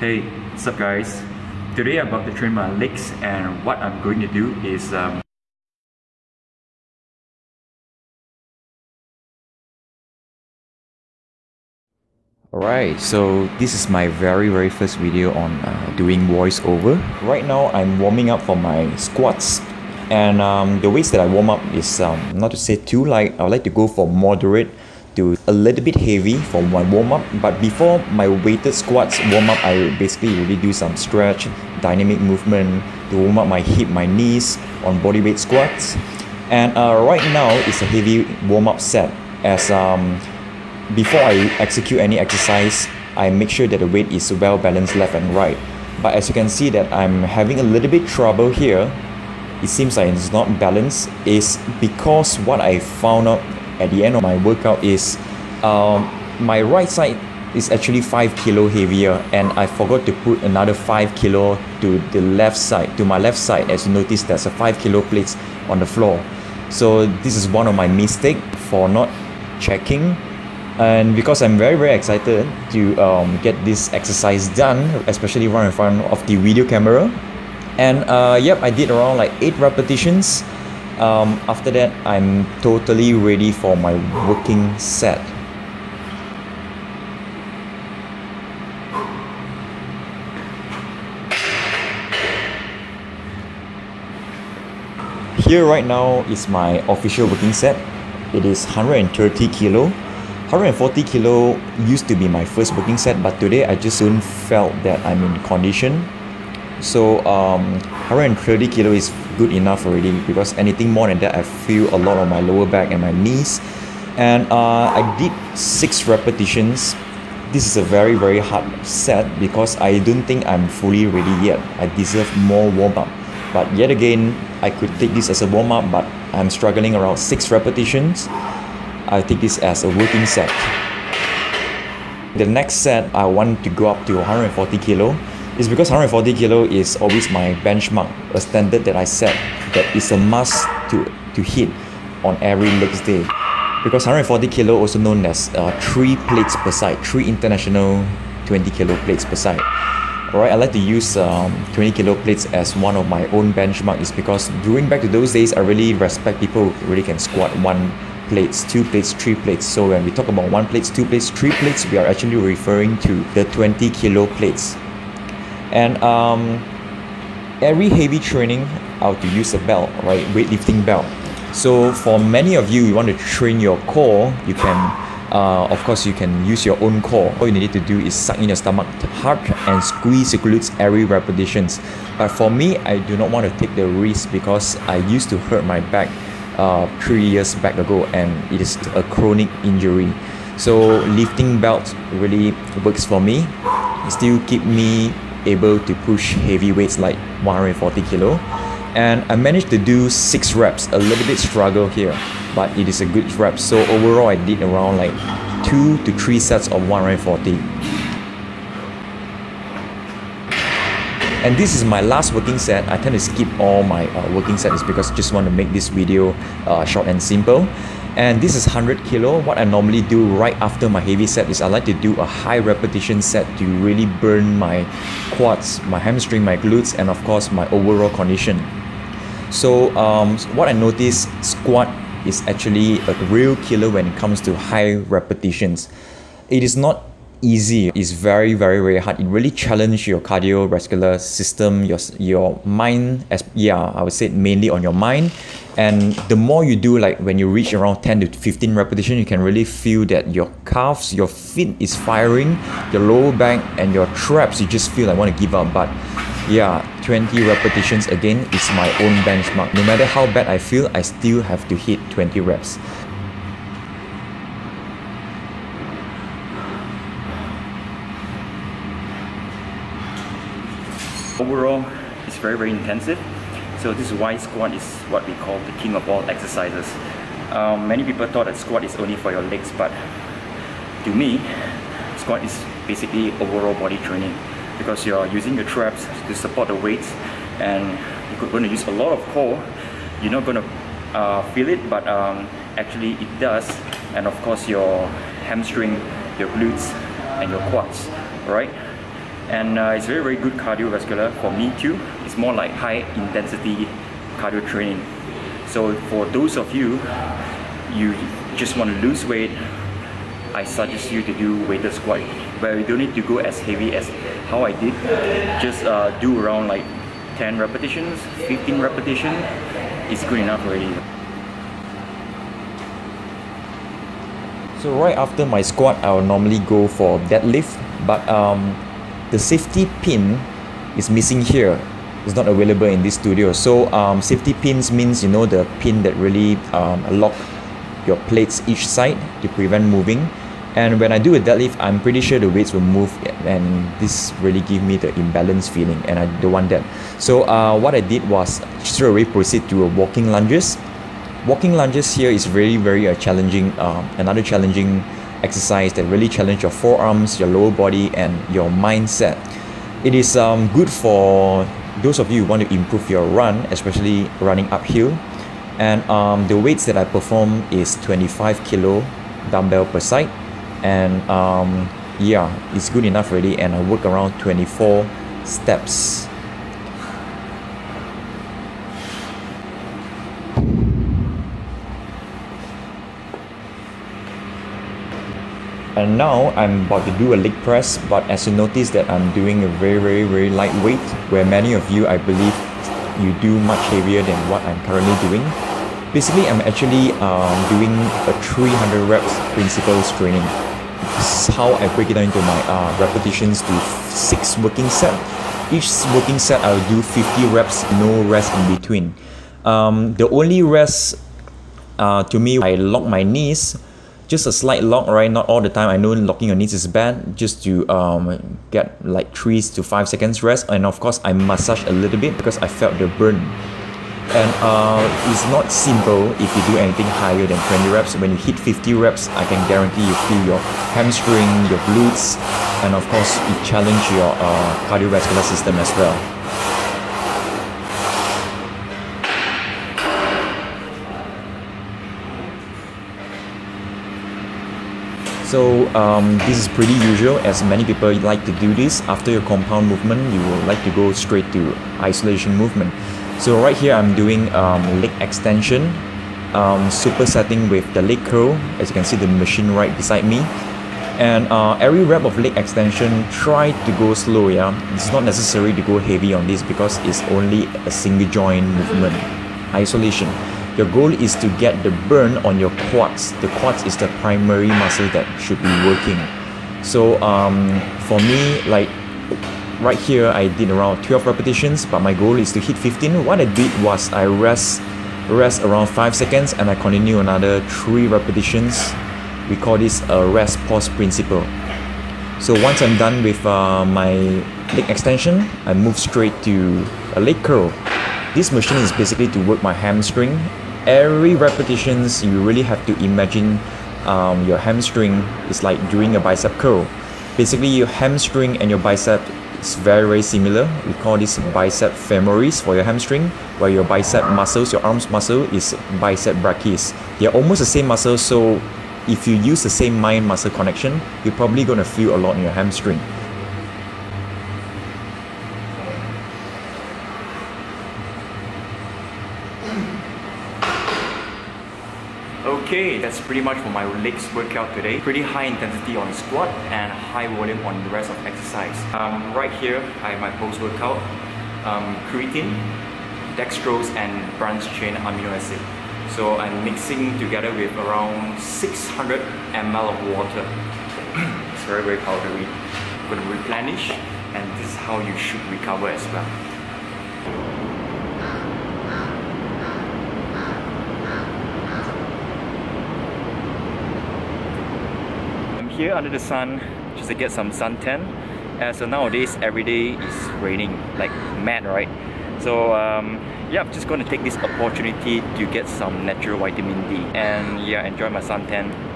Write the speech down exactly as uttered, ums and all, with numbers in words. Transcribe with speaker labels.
Speaker 1: Hey, what's up guys? Today I'm about to train my legs, and what I'm going to do is um,
Speaker 2: Alright, so this is my very very first video on uh, doing voiceover. Right now I'm warming up for my squats, and um, the weights that I warm up is um, not to say too light. I would like to go for moderate to a little bit heavy for my warm up. But before my weighted squats warm up, I basically really do some stretch, dynamic movement to warm up my hip, my knees on bodyweight squats. And uh, right now it's a heavy warm up set as um, before I execute any exercise, I make sure that the weight is well balanced left and right. But as you can see that I'm having a little bit trouble here. It seems like it's not balanced. Is because what I found out at the end of my workout is um, my right side is actually five kilo heavier, and I forgot to put another five kilo to the left side, to my left side. As you notice, there's a five kilo plates on the floor. So this is one of my mistake for not checking. And because I'm very very excited to um, get this exercise done, especially right in front of the video camera. And uh, yep, I did around like eight repetitions. Um, after that, I'm totally ready for my working set. Here right now is my official working set. It is one hundred thirty kilo. one hundred forty kilo used to be my first working set, but today I just soon felt that I'm in condition. So um, one hundred thirty kilo is good enough already, because anything more than that I feel a lot on my lower back and my knees. And uh, I did six repetitions. This is a very very hard set because I don't think I'm fully ready yet. I deserve more warm up. But yet again, I could take this as a warm up, but I'm struggling around six repetitions. I take this as a working set. The next set I want to go up to one hundred forty kilo. Is because one hundred forty kilo is always my benchmark, a standard that I set that is a must to, to hit on every legs day. Because one hundred forty kilo also known as uh, three plates per side, three international twenty kilo plates per side. Alright, I like to use um, twenty kilo plates as one of my own benchmark, is because during back to those days I really respect people who really can squat one plates, two plates, three plates. So when we talk about one plates, two plates, three plates, we are actually referring to the twenty kilo plates. And um, every heavy training, I have to use a belt, right? Weightlifting belt. So for many of you, you want to train your core, you can, uh, of course, you can use your own core. All you need to do is suck in your stomach hard and squeeze your glutes every repetitions. But for me, I do not want to take the risk because I used to hurt my back uh, three years back ago, and it is a chronic injury. So lifting belt really works for me. It still keep me able to push heavy weights like one hundred forty kilo, and I managed to do six reps. A little bit struggle here, but it is a good rep. So overall I did around like two to three sets of one hundred forty. And this is my last working set. I tend to skip all my uh, working sets because I just want to make this video uh, short and simple. And this is one hundred kilo. What I normally do right after my heavy set is I like to do a high repetition set to really burn my quads, my hamstring, my glutes, and of course my overall condition. So um, what I noticed, squat is actually a real killer when it comes to high repetitions. It is not easy. It's very very very hard. It really challenges your cardiovascular system, your your mind, as yeah I would say mainly on your mind. And the more you do, like when you reach around ten to fifteen repetitions, you can really feel that your calves, your feet is firing, your lower back and your traps, you just feel like want to give up. But yeah, twenty repetitions again is my own benchmark. No matter how bad I feel, I still have to hit twenty reps.
Speaker 1: overall it's very very intensive. So this is why squat is what we call the king of all exercises. Um, many people thought that squat is only for your legs, but to me, squat is basically overall body training, because you're using your traps to support the weights, and you're going to use a lot of core. You're not going to uh, feel it, but um, actually it does. And of course your hamstring, your glutes and your quads, right? And uh, it's very, very good cardiovascular for me too. It's more like high intensity cardio training. So for those of you, you just want to lose weight, I suggest you to do weighted squat, where you don't need to go as heavy as how I did. Just uh, do around like ten repetitions, fifteen repetitions. It's good enough already.
Speaker 2: So right after my squat, I will normally go for deadlift, but um, the safety pin is missing here. It's not available in this studio. So um, safety pins means, you know, the pin that really um, lock your plates each side to prevent moving. And when I do a deadlift, I'm pretty sure the weights will move, and this really give me the imbalance feeling, and I don't want that. So uh, what I did was straight away proceed to a walking lunges. Walking lunges here is very, very uh, challenging, uh, another challenging exercise that really challenge your forearms, your lower body, and your mindset. It is um, good for those of you who want to improve your run, especially running uphill. And um, the weights that I perform is twenty-five kilo dumbbell per side. And um, yeah, it's good enough already, and I work around twenty-four steps. And now I'm about to do a leg press, but as you notice that I'm doing a very, very, very light weight, where many of you, I believe, you do much heavier than what I'm currently doing. Basically, I'm actually um, doing a three hundred reps principles training. This is how I break it down into my uh, repetitions to six working set. Each working set I'll do fifty reps, no rest in between. Um, the only rest uh, to me, I lock my knees, just a slight lock, right? Not all the time. I know locking your knees is bad, just to um, get like three to five seconds rest. And of course, I massage a little bit because I felt the burn. And uh, it's not simple if you do anything higher than twenty reps. When you hit fifty reps, I can guarantee you feel your hamstring, your glutes, and of course, it challenge your uh, cardiovascular system as well. So um, this is pretty usual, as many people like to do this. After your compound movement, you will like to go straight to isolation movement. So right here I'm doing um, leg extension, um, supersetting with the leg curl. As you can see the machine right beside me. And uh, every rep of leg extension, try to go slow, yeah. It's not necessary to go heavy on this because it's only a single joint movement, isolation. Your goal is to get the burn on your quads. The quads is the primary muscle that should be working. So um, for me, like right here, I did around twelve repetitions, but my goal is to hit fifteen. What I did was I rest, rest around five seconds, and I continue another three repetitions. We call this a rest pause principle. So once I'm done with uh, my leg extension, I move straight to a leg curl. This machine is basically to work my hamstring. Every repetitions, you really have to imagine um, your hamstring is like doing a bicep curl. Basically, your hamstring and your bicep is very, very similar. We call this bicep femoris for your hamstring, while your bicep muscles, your arms muscle, is bicep brachis. They're almost the same muscle, so if you use the same mind-muscle connection, you're probably going to feel a lot in your hamstring.
Speaker 1: Okay, that's pretty much for my legs workout today. Pretty high intensity on squat and high volume on the rest of exercise. Um, right here, I have my post-workout um, creatine, dextrose, and branched-chain amino acid. So I'm mixing together with around six hundred milliliters of water. It's very, very powdery. I'm going to replenish, and this is how you should recover as well. Here under the sun just to get some suntan. Uh, so nowadays every day is raining like mad, right? So um, yeah, I'm just going to take this opportunity to get some natural vitamin D and yeah, enjoy my suntan.